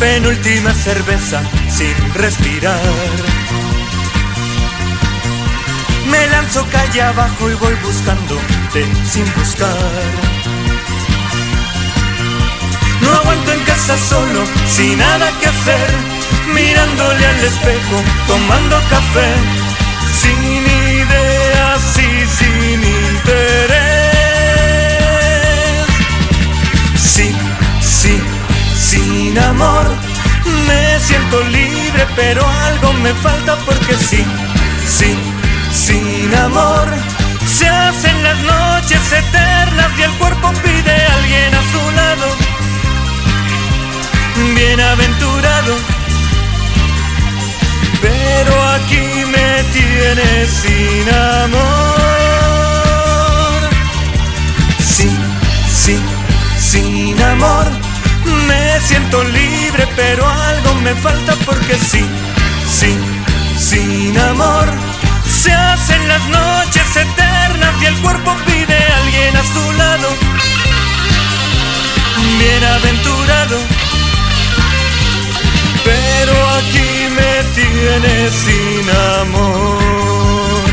penúltima cerveza sin respirar. Me lanzo calle abajo y voy buscándote sin buscar. No aguanto en casa solo, sin nada que hacer, mirándole al espejo, tomando café, sin ideas y sin interés. Sí, sin amor, me siento libre, pero algo me falta porque sin amor, se hacen las noches eternas y el cuerpo pide a alguien a su lado. Bienaventurado, pero aquí me tienes sin amor. Sin amor, me siento libre, pero algo me falta porque sin amor, se hacen las noches eternas y el cuerpo pide a alguien a su lado. Bienaventurado, pero aquí me tienes sin amor.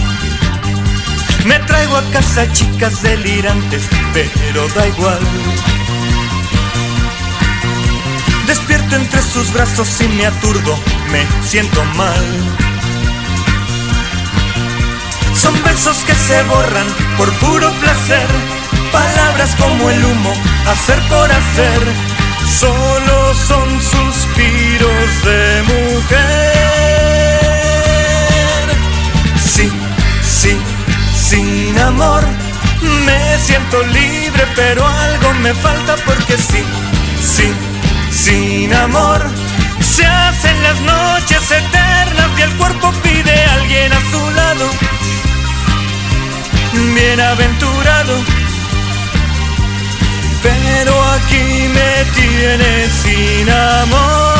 Me traigo a casa chicas delirantes, pero da igual. Despierto entre sus brazos y me aturdo, me siento mal. Son besos que se borran por puro placer, palabras como el humo, hacer por hacer, solo son suspiros de mujer. Sin amor, me siento libre, pero algo me falta porque sin amor, se hacen las noches eternas y el cuerpo pide a alguien a su lado. Bienaventurado, pero aquí me tienes sin amor.